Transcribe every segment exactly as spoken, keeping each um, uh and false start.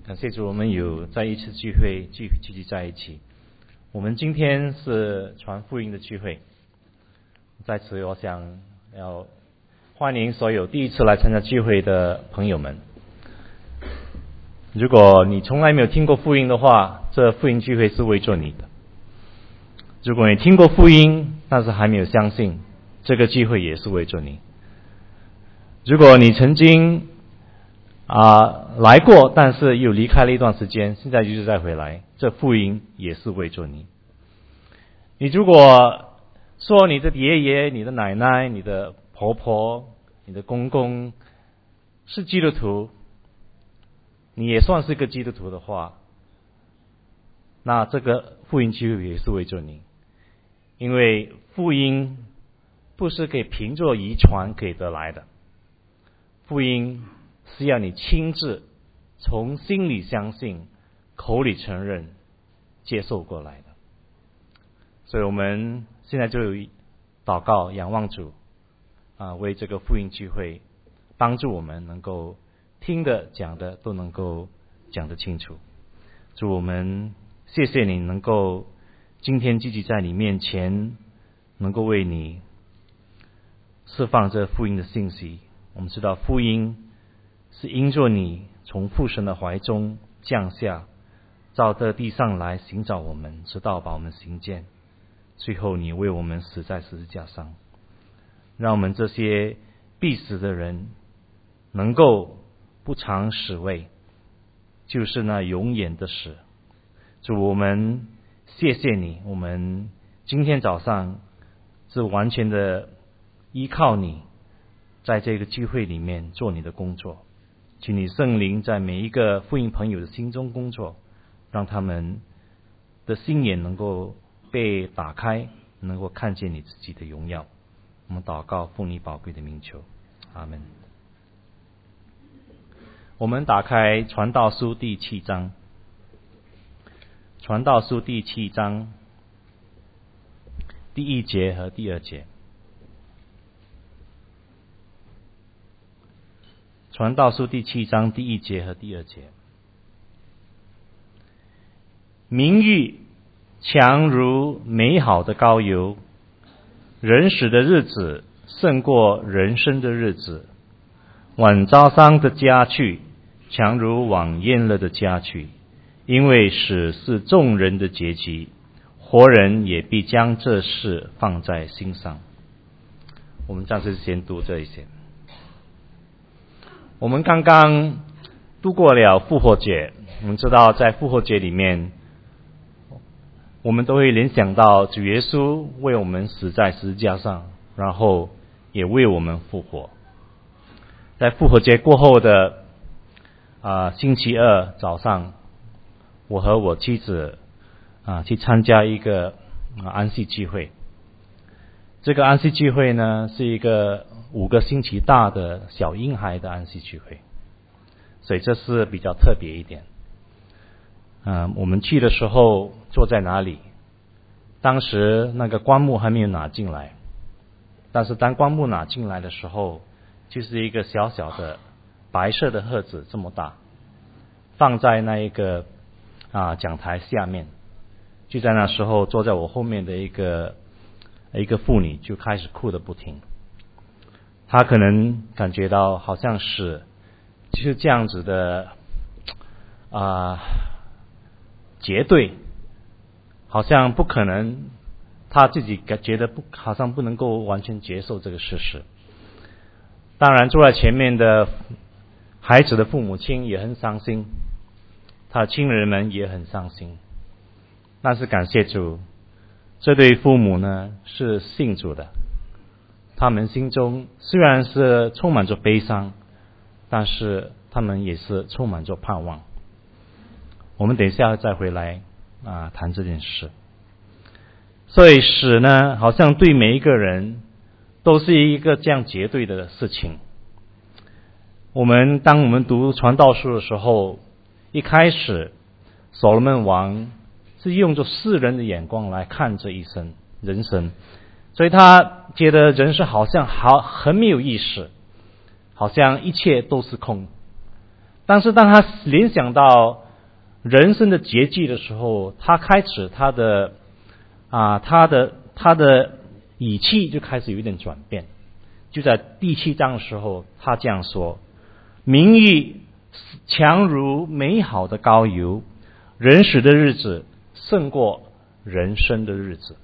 感谢主，我们有在一次聚会聚聚集在一起。我们今天是传福音的聚会，在此我想要欢迎所有第一次来参加聚会的朋友们。如果你从来没有听过福音的话，这福音聚会是为着你的。如果你听过福音，但是还没有相信，这个聚会也是为着你。如果你曾经啊，来过，但是又离开了一段时间，现在就是再回来，这福音也是为着你。你如果说你的爷爷、你的奶奶、你的婆婆、你的公公是基督徒，你也算是个基督徒的话，那这个福音聚会也是为着你，因为福音不是可以凭着遗传可以得来的，福音是要你亲自从心里相信，口里承认，接受过来的。所以我们现在就祷告仰望主啊，为这个福音聚会帮助我们能够听的讲的都能够讲得清楚。主，我们谢谢你能够今天积极在你面前，能够为你释放这福音的信息。我们知道福音是因着你从父神的怀中降下，到这地上来寻找我们，直到把我们寻见，最后你为我们死在十字架上，让我们这些必死的人能够不尝死味，就是那永远的死。主，我们谢谢你，我们今天早上是完全的依靠你，在这个聚会里面做你的工作。请你圣灵在每一个福音朋友的心中工作，让他们的心眼能够被打开，能够看见你自己的荣耀。我们祷告奉你宝贵的名求，阿们。我们打开传道书第七章，传道书第七章第一节和第二节。传道书第七章第一节和第二节。名誉强如美好的膏油，人死的日子胜过人生的日子。晚遭伤的家去，强如晚宴了的家去，因为死是众人的结局，活人也必将这事放在心上。我们暂时先读这一些。我们刚刚度过了复活节，我们知道在复活节里面，我们都会联想到主耶稣为我们死在十字架上，然后也为我们复活。在复活节过后的啊、呃、星期二早上，我和我妻子啊、呃、去参加一个、呃、安息聚会。这个安息聚会呢，是一个五个星期大的小婴孩的安息聚会，所以这是比较特别一点。嗯、呃，我们去的时候坐在哪里？当时那个棺木还没有拿进来，但是当棺木拿进来的时候，就是一个小小的白色的盒子这么大，放在那一个啊讲台下面。就在那时候，坐在我后面的一个一个妇女就开始哭得不停。她可能感觉到好像是就是这样子的啊、呃、结对，好像不可能，她自己觉得不好像不能够完全接受这个事实。当然坐在前面的孩子的父母亲也很伤心，他的亲人们也很伤心。但是感谢主，这对父母呢是信主的，他们心中虽然是充满着悲伤，但是他们也是充满着盼望。我们等一下再回来啊谈这件事。所以死呢，好像对每一个人都是一个这样绝对的事情。我们当我们读传道书的时候，一开始所罗门王是用着世人的眼光来看这一生人生，所以他觉得人生好像好很没有意思，好像一切都是空。 但是当他联想到人生的结局的时候，他开始他的啊，他的他的语气就开始有一点转变。就在第七章的时候，他这样说：名誉强如美好的膏油，人死的日子胜过人生的日子。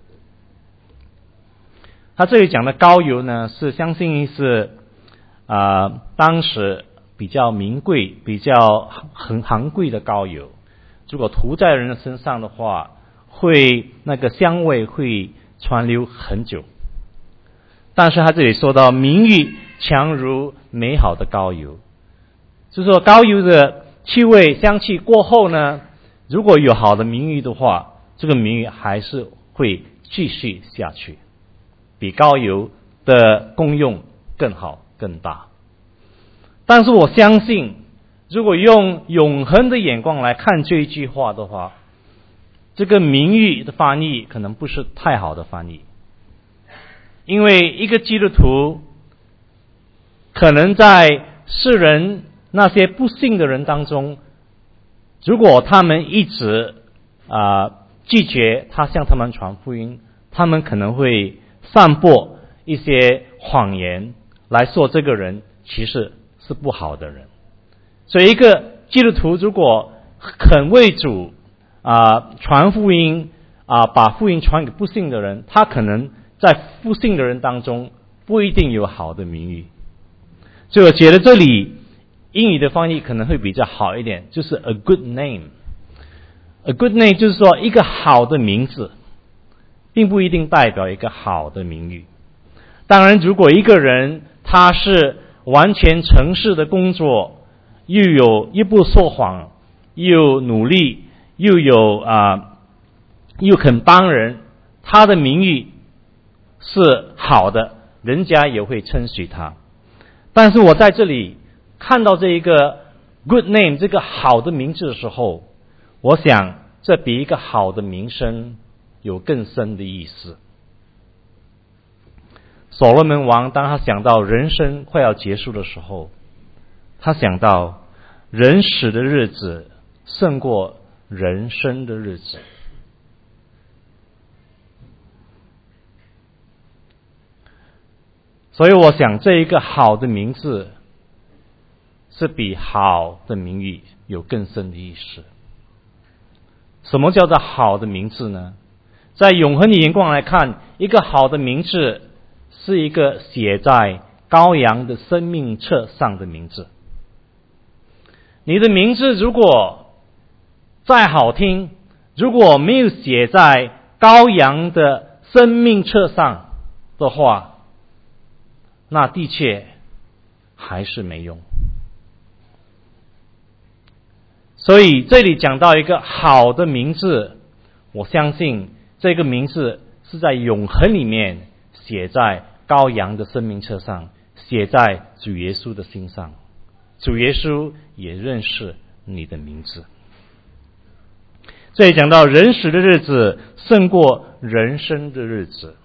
他这里讲的膏油呢，是相信是啊、呃、当时比较名贵、比较很昂贵的膏油，如果涂在人的身上的话，会那个香味会传流很久。但是他这里说到名誉强如美好的膏油，就是说膏油的气味香气过后呢，如果有好的名誉的话，这个名誉还是会继续下去，比膏油的功用更好更大。但是我相信，如果用永恒的眼光来看这一句话的话，这个名誉的翻译可能不是太好的翻译。因为一个基督徒可能在世人那些不信的人当中，如果他们一直啊、呃、拒绝他向他们传福音，他们可能会散播一些谎言来说这个人其实是不好的人。所以一个基督徒如果肯为主啊、呃、传福音啊、呃、把福音传给不信的人，他可能在不信的人当中不一定有好的名誉。所以我觉得这里英语的翻译可能会比较好一点，就是 a good name。a good name 就是说一个好的名字并不一定代表一个好的名誉。当然如果一个人他是完全诚实的工作，又有又不说谎，又努力，又有啊、呃、又肯帮人，他的名誉是好的，人家也会称许他。但是我在这里看到这一个 good name 这个好的名字的时候，我想这比一个好的名声有更深的意思。所罗门王当他想到人生快要结束的时候，他想到人死的日子胜过人生的日子。所以我想这一个好的名字是比好的名誉有更深的意思。什么叫做好的名字呢？在永恒的眼光来看，一个好的名字是一个写在羔羊的生命册上的名字。你的名字如果再好听，如果没有写在羔羊的生命册上的话，那的确还是没用。所以这里讲到一个好的名字，我相信这个名字是在永恒里面写在羔羊的生命册上，写在主耶稣的心上。主耶稣也认识你的名字。这里讲到人死的日子胜过人生的日子。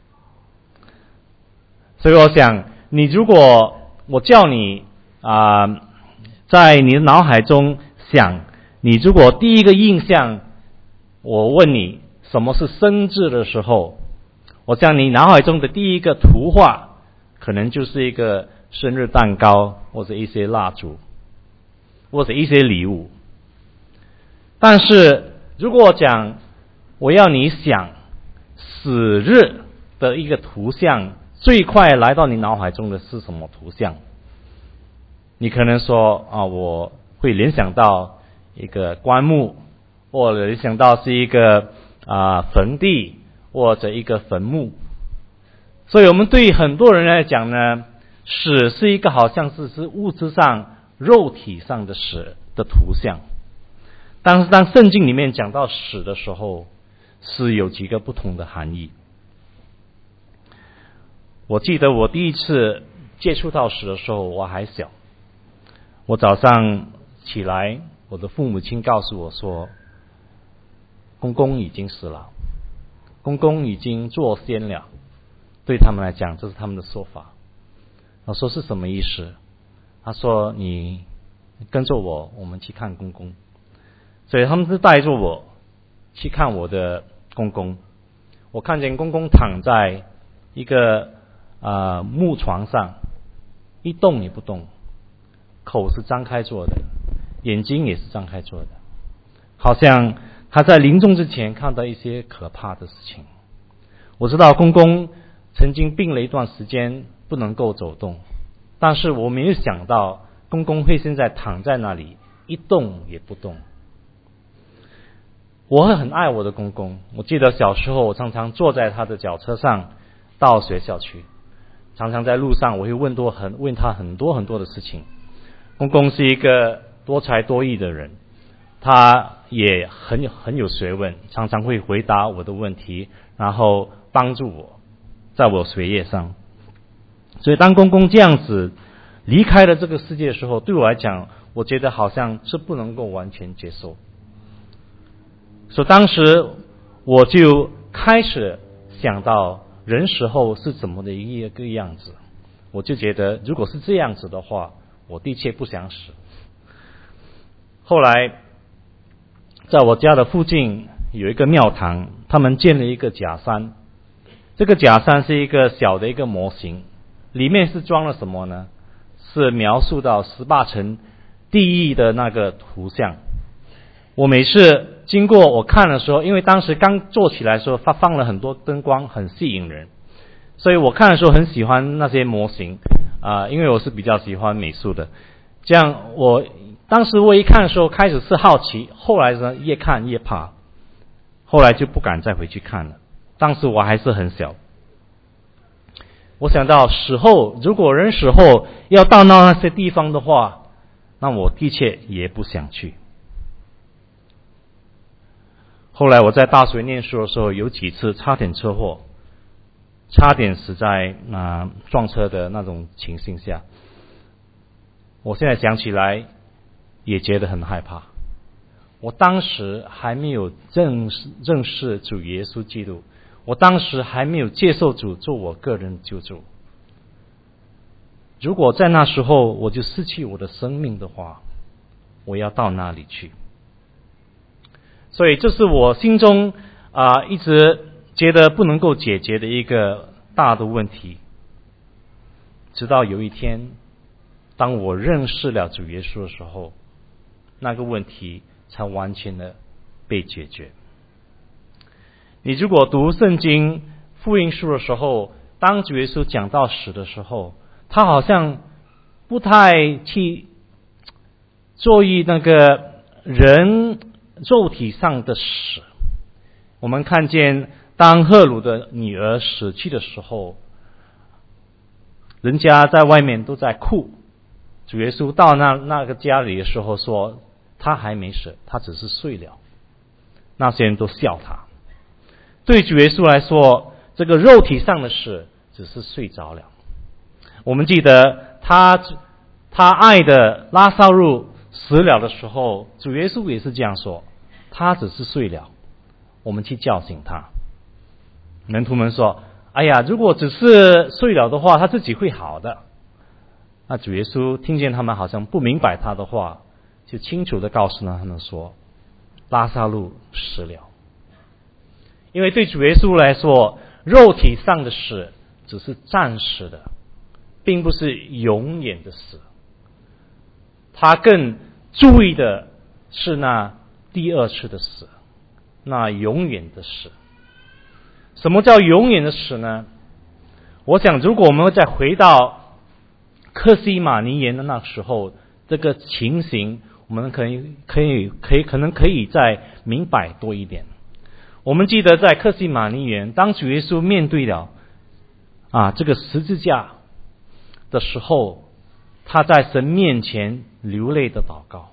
所以我想，你如果我叫你啊、呃，在你的脑海中想，你如果第一个印象，我问你什么是生字的时候，我想你脑海中的第一个图画，可能就是一个生日蛋糕，或者一些蜡烛，或者一些礼物。但是如果我讲，我要你想死日的一个图像，最快来到你脑海中的是什么图像？你可能说啊，我会联想到一个棺木，或者联想到是一个啊坟地，或者一个坟墓。所以我们对很多人来讲呢，死是一个好像是是物质上肉体上的死的图像。但是当圣经里面讲到死的时候，是有几个不同的含义。我记得我第一次接触到死的时候，我还小。我早上起来，我的父母亲告诉我说，公公已经死了，公公已经做仙了。对他们来讲，这是他们的说法。我说是什么意思？他说你跟着我，我们去看公公。所以他们是带着我去看我的公公。我看见公公躺在一个呃木床上，一动也不动，口是张开做的，眼睛也是张开做的，好像他在临终之前看到一些可怕的事情。我知道公公曾经病了一段时间，不能够走动，但是我没有想到公公会现在躺在那里一动也不动。我会很爱我的公公，我记得小时候我常常坐在他的脚车上到学校去，常常在路上我会问多很问他很多很多的事情。公公是一个多才多艺的人，他也很有很有学问，常常会回答我的问题，然后帮助我在我学业上。所以当公公这样子离开了这个世界的时候，对我来讲，我觉得好像是不能够完全接受。所以当时我就开始想到人死后是怎么的一个样子，我就觉得如果是这样子的话，我的确不想死。后来在我家的附近有一个庙堂，他们建了一个假山，这个假山是一个小的一个模型，里面是装了什么呢？是描述到十八层地狱的那个图像。我每次经过我看的时候，因为当时刚做起来的时候，它放了很多灯光，很吸引人，所以我看的时候很喜欢那些模型啊、呃，因为我是比较喜欢美术的。这样我当时我一看的时候，开始是好奇，后来呢越看越怕，后来就不敢再回去看了。当时我还是很小，我想到死后，如果人死后要到那些地方的话，那我的确也不想去。后来我在大学念书的时候，有几次差点车祸，差点死在啊、呃、撞车的那种情形下。我现在想起来也觉得很害怕。我当时还没有正式认识主耶稣基督，我当时还没有接受主做我个人救主。如果在那时候我就失去我的生命的话，我要到哪里去？所以这是我心中啊、呃、一直觉得不能够解决的一个大的问题。直到有一天，当我认识了主耶稣的时候，那个问题才完全的被解决。你如果读圣经福音书的时候，当主耶稣讲到死的时候，他好像不太去注意那个人肉体上的死。我们看见当赫鲁的女儿死去的时候，人家在外面都在哭，主耶稣到那那个家里的时候说他还没死，他只是睡了。那些人都笑他。对主耶稣来说，这个肉体上的死只是睡着了。我们记得他他爱的拉撒路死了的时候，主耶稣也是这样说，他只是睡了，我们去叫醒他。门徒们说，哎呀，如果只是睡了的话，他自己会好的。那主耶稣听见他们好像不明白他的话，就清楚的告诉他们说，拉撒路死了。因为对主耶稣来说，肉体上的死只是暂时的，并不是永远的死。他更注意的是那第二次的死，那永远的死。什么叫永远的死呢？我想如果我们再回到客西马尼园的那时候，这个情形我们可以可以可以可能可以再明白多一点。我们记得在客西马尼园，当主耶稣面对了啊这个十字架的时候，他在神面前流泪的祷告，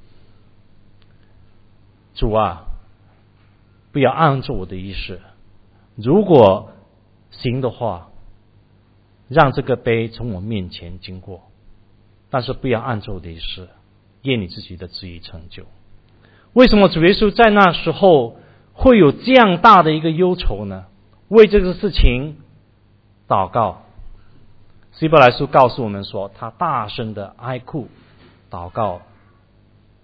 主啊，不要按照我的意思，如果行的话，让这个杯从我面前经过，但是不要按照我的意思，愿你自己的旨意成就。为什么主耶稣在那时候会有这样大的一个忧愁呢？为这个事情祷告。希伯来书告诉我们说，他大声的哀哭祷告，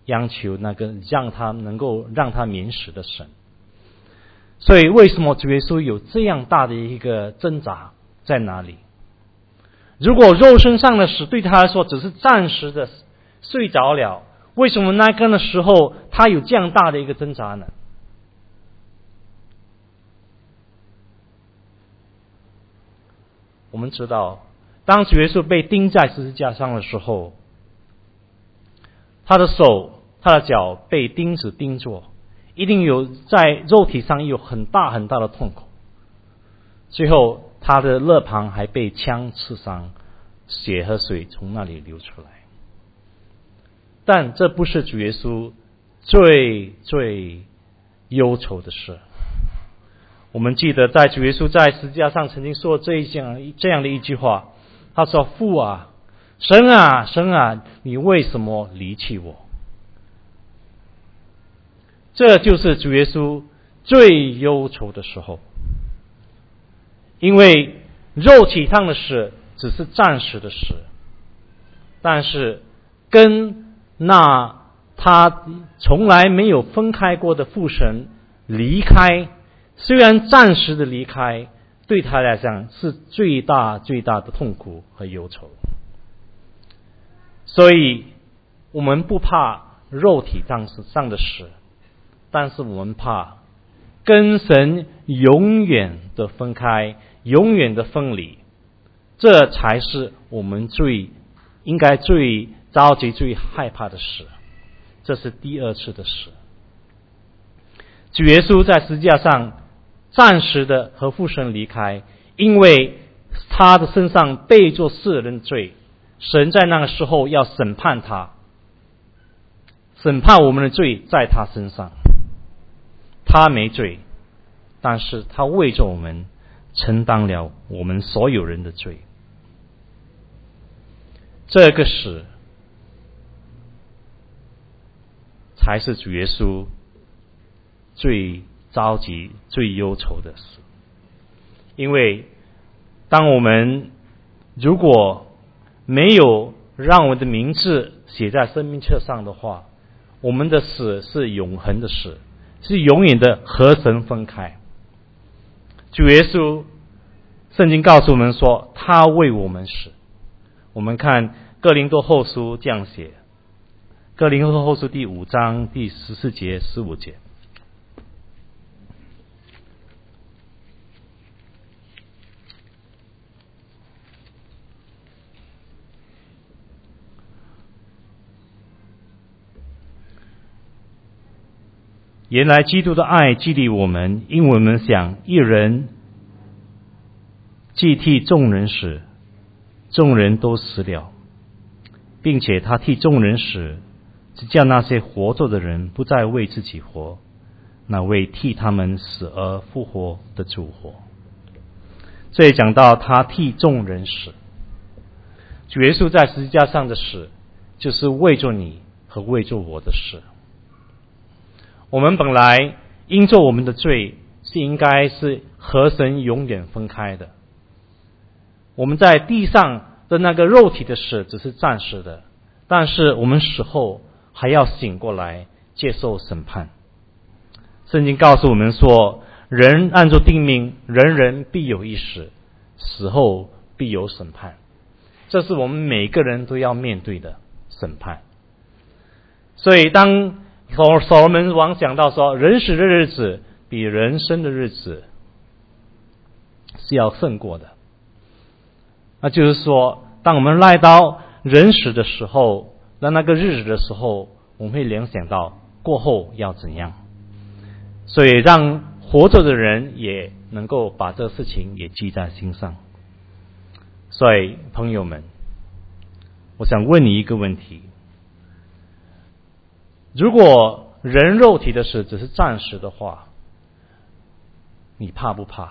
央求那个让他能够让他免死的神。所以为什么主耶稣有这样大的一个挣扎在哪里？如果肉身上的死对他来说只是暂时的睡着了，为什么那个的时候他有这样大的一个挣扎呢？我们知道，当主耶稣被钉在十字架上的时候，他的手、他的脚被钉子钉住，一定有在肉体上有很大很大的痛苦。最后，他的肋旁还被枪刺伤，血和水从那里流出来。但这不是主耶稣最最忧愁的事。我们记得在主耶稣在十字架上曾经说这一样这样的一句话，他说：“父啊，神啊，神啊，你为什么离弃我？”这就是主耶稣最忧愁的时候，因为肉体上的死只是暂时的死，但是跟那他从来没有分开过的父神离开，虽然暂时的离开，对他来讲是最大最大的痛苦和忧愁。所以我们不怕肉体上的死，但是我们怕跟神永远的分开，永远的分离，这才是我们最应该最着急最害怕的事。这是第二次的事。主耶稣在十字架上暂时的和父神离开，因为他的身上背着世人罪，神在那个时候要审判他，审判我们的罪在他身上。他没罪，但是他为着我们承担了我们所有人的罪。这个死才是主耶稣最着急最忧愁的事。因为当我们如果没有让我们的名字写在生命册上的话，我们的死是永恒的死，是永远的和神分开。主耶稣圣经告诉我们说他为我们死。我们看哥林多后书这样写，哥林多后书第五章第十四节十五节，原来基督的爱激励我们，因我们想一人既替众人死，众人都死了，并且他替众人死，是叫那些活着的人不再为自己活，那为替他们死而复活的主活。这里讲到他替众人死，主耶稣在十字架上的死，就是为着你和为着我的死。我们本来因着我们的罪是应该是和神永远分开的，我们在地上的那个肉体的死只是暂时的，但是我们死后还要醒过来接受审判。圣经告诉我们说，人按着定命，人人必有一死，死后必有审判。这是我们每个人都要面对的审判。所以当所所罗门王讲到说，人死的日子比人生的日子是要胜过的，那就是说，当我们来到人死的时候，在那个日子的时候，我们会联想到过后要怎样。所以让活着的人也能够把这事情也记在心上。所以朋友们，我想问你一个问题，如果人肉体的死只是暂时的话，你怕不怕？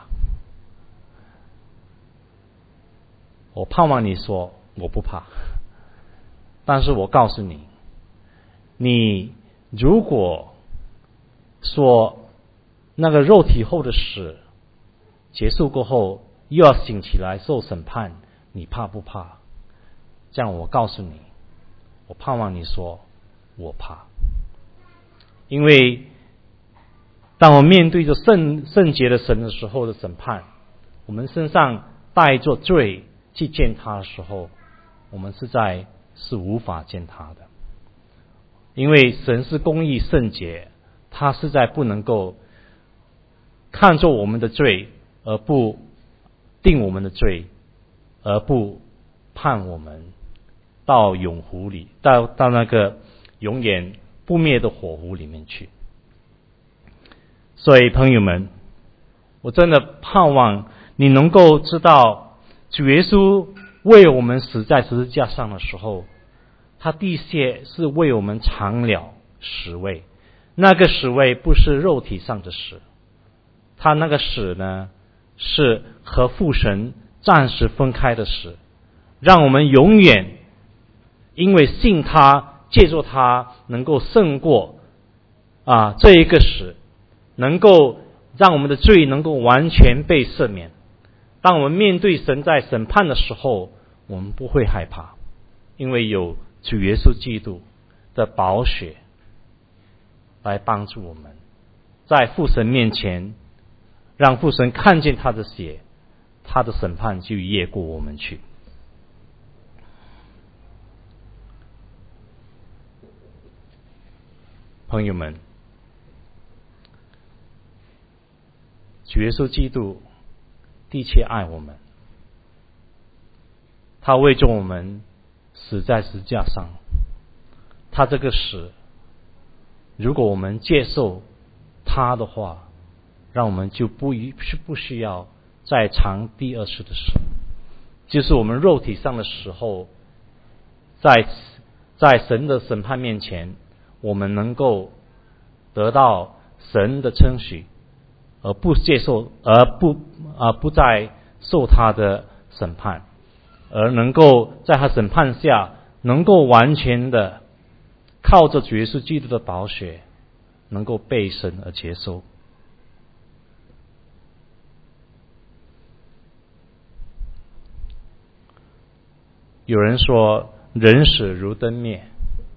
我盼望你说我不怕，但是我告诉你，你如果说那个肉体后的死结束过后又要醒起来受审判，你怕不怕？这样我告诉你，我盼望你说我怕。因为当我面对着圣圣洁的神的时候的审判，我们身上带着罪去见他的时候，我们实在是无法见他的。因为神是公义圣洁，他实在不能够看作我们的罪而不定我们的罪，而不判我们到永湖里，到到那个永远不灭的火湖里面去。所以朋友们，我真的盼望你能够知道，主耶稣为我们死在十字架上的时候，他的确是为我们尝了死味。那个死味不是肉体上的死，他那个死呢，是和父神暂时分开的死，让我们永远因为信他，借助他能够胜过啊这一个死，能够让我们的罪能够完全被赦免。当我们面对神在审判的时候，我们不会害怕，因为有主耶稣基督的宝血来帮助我们，在父神面前，让父神看见他的血，他的审判就越过我们去。朋友们，主耶稣基督的确爱我们，他为着我们死在十字架上。他这个死，如果我们接受他的话，让我们就不不需要再尝第二次的死，就是我们肉体上的时候，在在神的审判面前，我们能够得到神的称许，而不接受，而不而不再受他的审判，而能够在他审判下，能够完全的靠着主耶稣基督的宝血，能够被神而接受。有人说，人死如灯灭。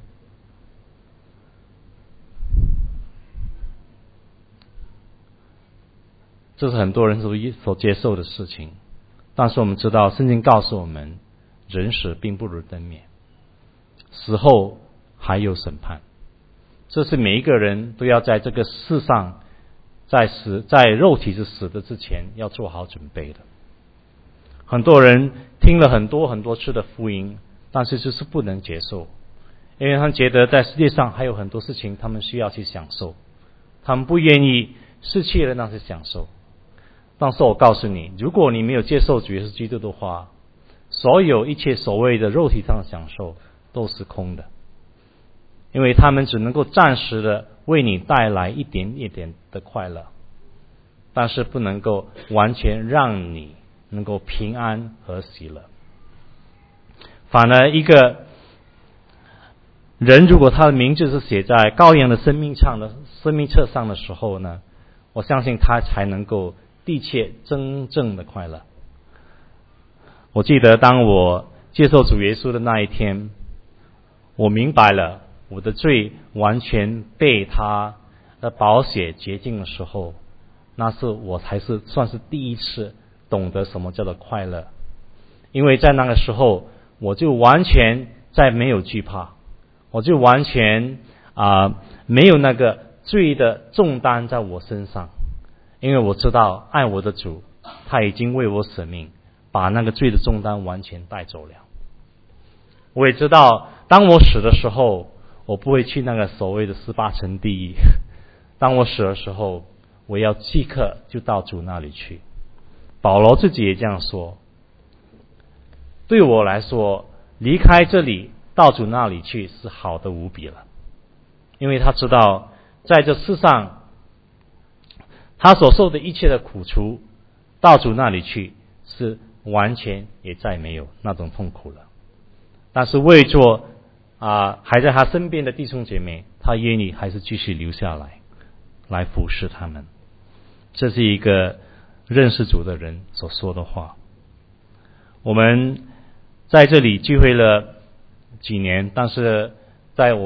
这是很多人所接受的事情，但是我们知道圣经告诉我们，人死并不如灯灭，死后还有审判。这是每一个人都要在这个世上，在死在肉体是死的之前要做好准备的。很多人听了很多很多次的福音，但是就是不能接受，因为他们觉得在世界上还有很多事情他们需要去享受，他们不愿意失去了那些享受。但是我告诉你，如果你没有接受主耶稣基督的话，所有一切所谓的肉体上的享受都是空的，因为他们只能够暂时的为你带来一点一点的快乐，但是不能够完全让你能够平安和喜乐。反而一个人如果他的名字是写在羔羊的生命上的生命册上的时候呢，我相信他才能够的确真正的快乐。我记得当我接受主耶稣的那一天，我明白了我的罪完全被他的宝血洁净的时候，那是我才是算是第一次懂得什么叫做快乐。因为在那个时候，我就完全再没有惧怕，我就完全啊、呃、没有那个罪的重担在我身上，因为我知道爱我的主，他已经为我舍命，把那个罪的重担完全带走了。我也知道，当我死的时候，我不会去那个所谓的十八层地狱。当我死的时候，我要即刻就到主那里去。保罗自己也这样说，对我来说，离开这里到主那里去是好的无比了，因为他知道在这世上他所受的一切的苦楚，到主那里去是完全也再没有那种痛苦了。但是为着啊还在他身边的弟兄姐妹，他愿意还是继续留下来，来服侍他们。这是一个认识主的人所说的话。我们在这里聚会了几年，但是在我在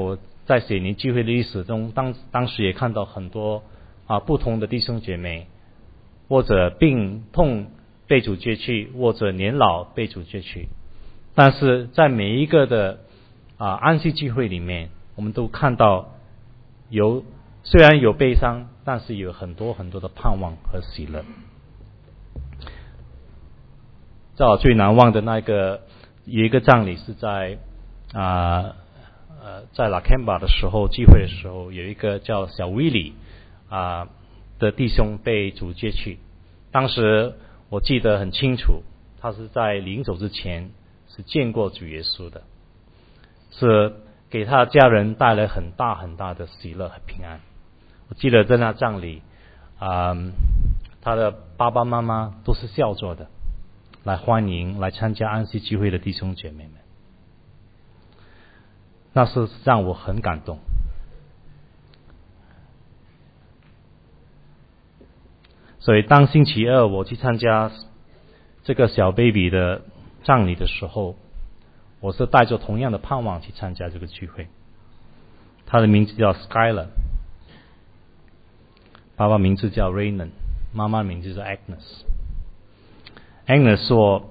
在雪梨聚会的历史中，当当时也看到很多啊不同的弟兄姐妹，或者病痛被主接去，或者年老被主接去。但是在每一个的啊安息聚会里面，我们都看到有虽然有悲伤，但是有很多很多的盼望和喜乐。在我最难忘的那个有一个葬礼是在啊呃在拉坎巴的时候聚会的时候，有一个叫小威利啊的弟兄被主接去。当时我记得很清楚，他是在临走之前是见过主耶稣的，是给他的家人带来很大很大的喜乐和平安。我记得在那葬礼啊、呃，他的爸爸妈妈都是笑着的来欢迎来参加安息聚会的弟兄姐妹们，那是让我很感动。所以当星期二我去参加这个小 baby 的葬礼的时候，我是带着同样的盼望去参加这个聚会。他的名字叫 Skyler， 爸爸名字叫 Raymond， 妈妈名字叫 Agnes。Agnes 说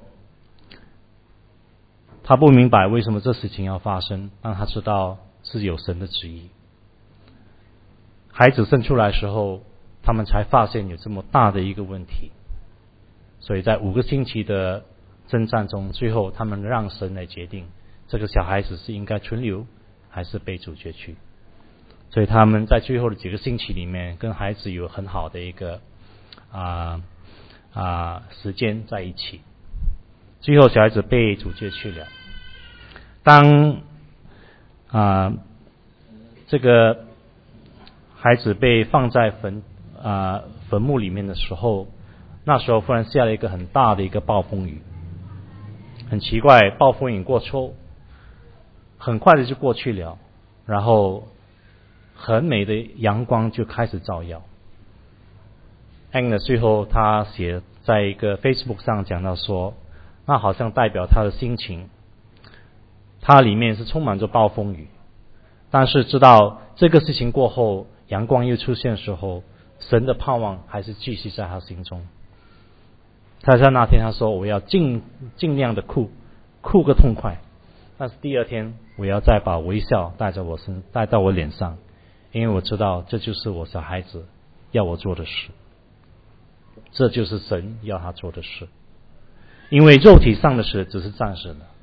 他不明白为什么这事情要发生，但他知道是有神的旨意。孩子生出来的时候，他们才发现有这么大的一个问题，所以在五个星期的征战中，最后他们让神来决定这个小孩子是应该存留还是被主接去。所以他们在最后的几个星期里面跟孩子有很好的一个啊啊时间在一起。最后小孩子被主接去了。当啊这个孩子被放在坟啊坟墓里面的时候，那时候忽然下了一个很大的一个暴风雨。很奇怪，暴风雨过后很快的就过去了，然后很美的阳光就开始照耀。Agnes 最后他写在一个 Facebook 上讲到说，那好像代表他的心情，他里面是充满着暴风雨，但是知道这个事情过后阳光又出现的时候，神的盼望还是继续在他心中。他在那天他说，我要尽尽量的哭哭个痛快，但是第二天我要再把微笑带在我身带到我脸上，因为我知道这就是我小孩子要我做的事，这就是神要他做的事。因为肉体上的事只是暂时的，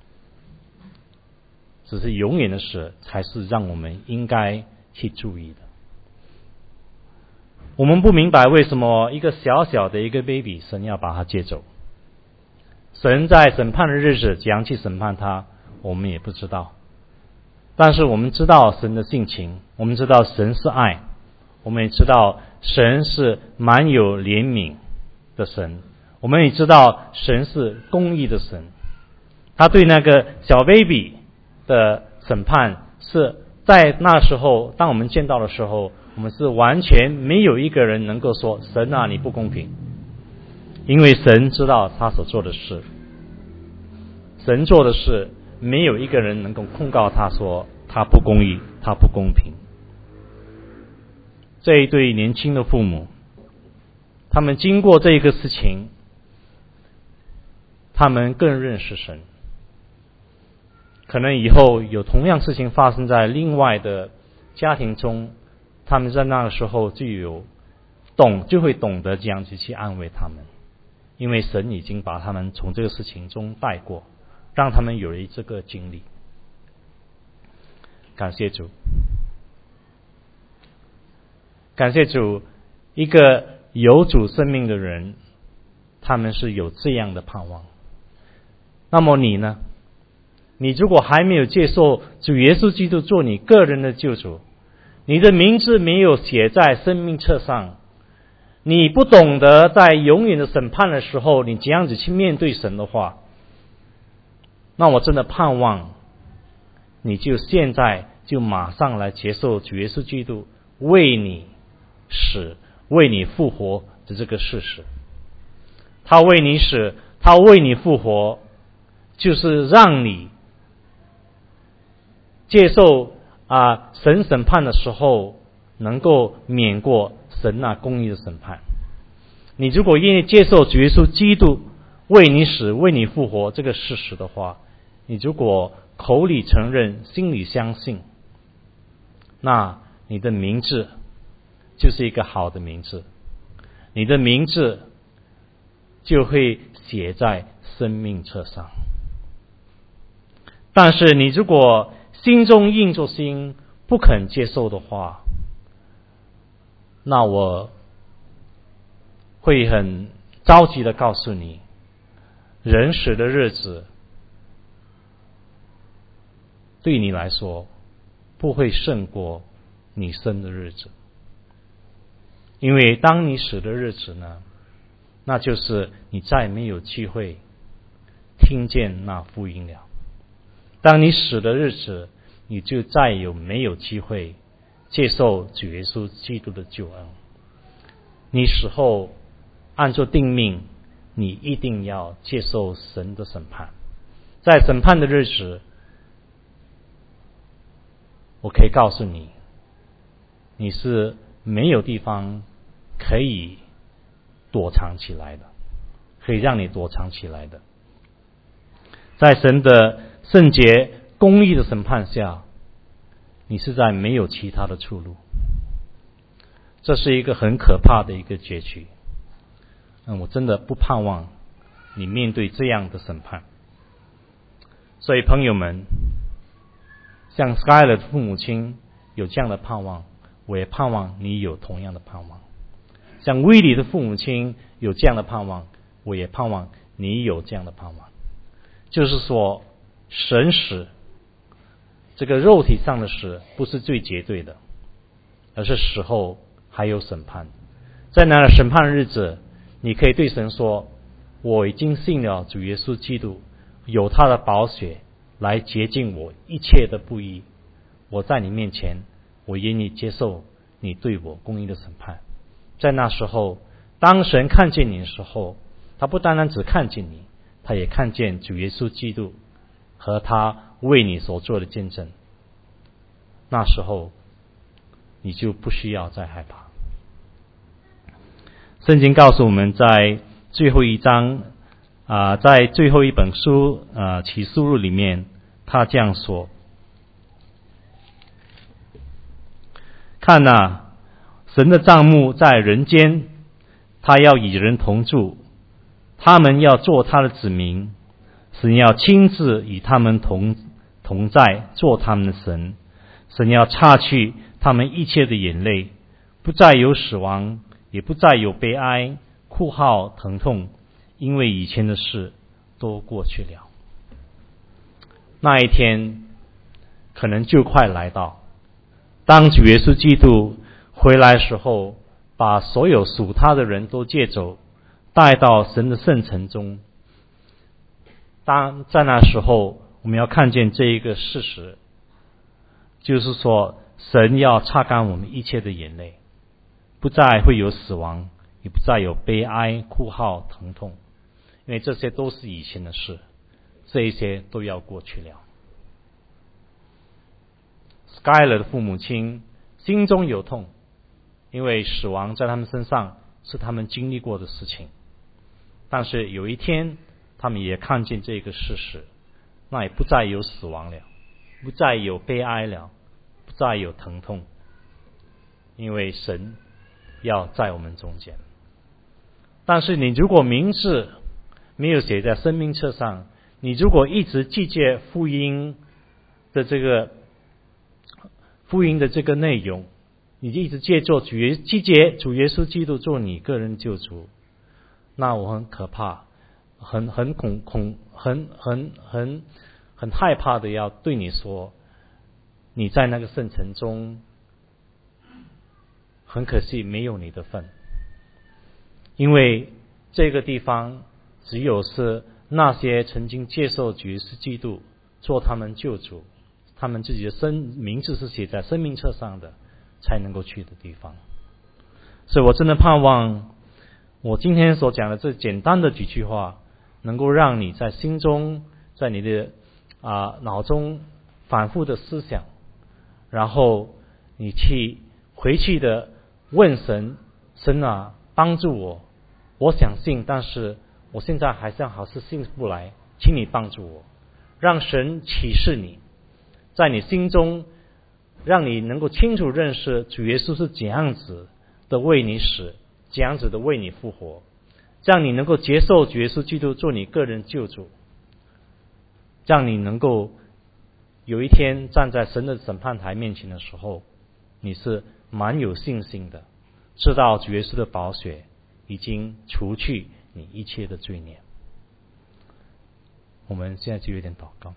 只是永远的事才是让我们应该去注意的。我们不明白为什么一个小小的一个 baby 神要把他接走，神在审判的日子怎样去审判他我们也不知道，但是我们知道神的性情，我们知道神是爱，我们也知道神是蛮有怜悯的神，我们也知道神是公义的神。他对那个小 baby 的审判是在那时候，当我们见到的时候，我们是完全没有一个人能够说神啊你不公平，因为神知道他所做的事，神做的事没有一个人能够控告他说他不公义他不公平。这一对年轻的父母，他们经过这个事情，他们更认识神，可能以后有同样事情发生在另外的家庭中，他们在那个时候就有懂就会懂得这样子去安慰他们，因为神已经把他们从这个事情中带过，让他们有了这个经历。感谢主，感谢主，一个有主生命的人，他们是有这样的盼望。那么你呢？你如果还没有接受主耶稣基督做你个人的救主，你的名字没有写在生命册上，你不懂得在永远的审判的时候你这样子去面对神的话，那我真的盼望你就现在就马上来接受主耶稣基督为你死为你复活的这个事实。他为你死，他为你复活，就是让你接受啊神审判的时候能够免过神那公义的审判。你如果愿意接受主耶稣基督为你死为你复活这个事实的话，你如果口里承认心里相信，那你的名字就是一个好的名字，你的名字就会写在生命册上。但是你如果心中硬着心不肯接受的话，那我会很着急的告诉你，人死的日子对你来说不会胜过你生的日子。因为当你死的日子呢，那就是你再没有机会听见那福音了。当你死的日子，你就再有没有机会接受主耶稣基督的救恩。你死后按照定命，你一定要接受神的审判。在审判的日子，我可以告诉你，你是没有地方可以躲藏起来的，可以让你躲藏起来的。在神的圣洁公义的审判下，你是在没有其他的出路。这是一个很可怕的一个结局。嗯，我真的不盼望你面对这样的审判。所以朋友们，像 Skyler 的父母亲有这样的盼望，我也盼望你有同样的盼望。像威利的父母亲有这样的盼望，我也盼望你有这样的盼望。就是说，神死，这个肉体上的死不是最绝对的，而是死后还有审判。在那审判日子，你可以对神说，我已经信了主耶稣基督，有他的宝血来洁净我一切的不义。我在你面前，我愿意接受你对我公义的审判。在那时候，当神看见你的时候，他不单单只看见你，他也看见主耶稣基督和他为你所做的见证。那时候你就不需要再害怕。圣经告诉我们，在最后一章啊、呃，在最后一本书啊、呃《启示录》里面，他这样说：看啊，神的帐幕在人间，他要与人同住，他们要做他的子民，神要亲自与他们同同在，做他们的神。神要擦去他们一切的眼泪，不再有死亡，也不再有悲哀、哭号、疼痛，因为以前的事都过去了。那一天可能就快来到，当主耶稣基督回来的时候，把所有属他的人都借走，带到神的圣城中。当在那时候，我们要看见这一个事实，就是说神要擦干我们一切的眼泪，不再会有死亡，也不再有悲哀、哭号、疼痛，因为这些都是以前的事，这一些都要过去了。Skyler 的父母亲心中有痛，因为死亡在他们身上是他们经历过的事情。但是有一天，他们也看见这个事实，那也不再有死亡了，不再有悲哀了，不再有疼痛，因为神要在我们中间。但是你如果名字没有写在生命册上，你如果一直记借福音的这个福音的这个内容，你一直借做主耶记借主耶稣基督做你个人救主，那我很可怕，很很恐恐很很很很害怕的要对你说，你在那个圣城中很可惜没有你的份。因为这个地方只有是那些曾经接受主耶稣基督做他们救主，他们自己的生名字是写在生命册上的，才能够去的地方。所以我真的盼望我今天所讲的这简单的几句话，能够让你在心中，在你的啊、呃、脑中反复的思想， 然后你去回去的问神，神啊，帮助我，我想信，但是我现在还是好是信不来，请你帮助我，让神启示你，在你心中让你能够清楚认识主耶稣是怎样子的为你死，怎样子的为你复活，这样你能够接受主耶稣基督做你个人救主，这样你能够有一天站在神的审判台面前的时候，你是蛮有信心的，知道主耶稣的宝血已经除去你一切的罪孽。我们现在就有点祷告。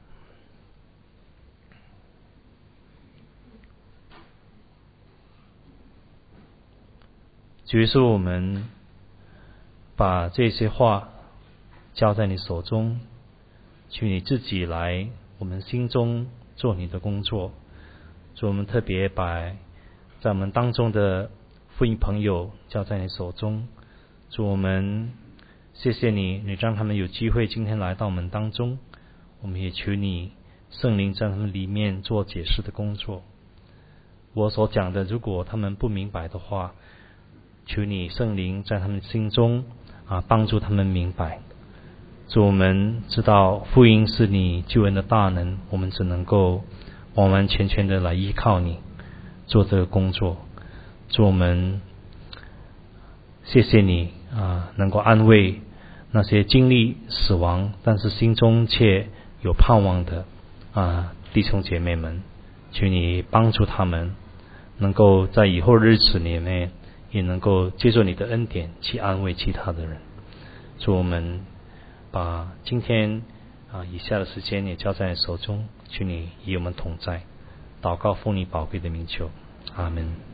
主耶稣，我们把这些话交在你手中，求你自己来我们心中做你的工作。主，我们特别把在我们当中的福音朋友交在你手中。主，我们谢谢你，你让他们有机会今天来到我们当中，我们也求你圣灵在他们里面做解释的工作。我所讲的，如果他们不明白的话，求你圣灵在他们心中啊，帮助他们明白。主，我们知道福音是你救恩的大能，我们只能够完完全全的来依靠你做这个工作。主，我们谢谢你啊，能够安慰那些经历死亡但是心中却有盼望的啊弟兄姐妹们，求你帮助他们能够在以后日子里面也能够借助你的恩典去安慰其他的人。主，我们把今天啊以下的时间也交在你手中，求你与我们同在。祷告奉你宝贵的名求，阿们。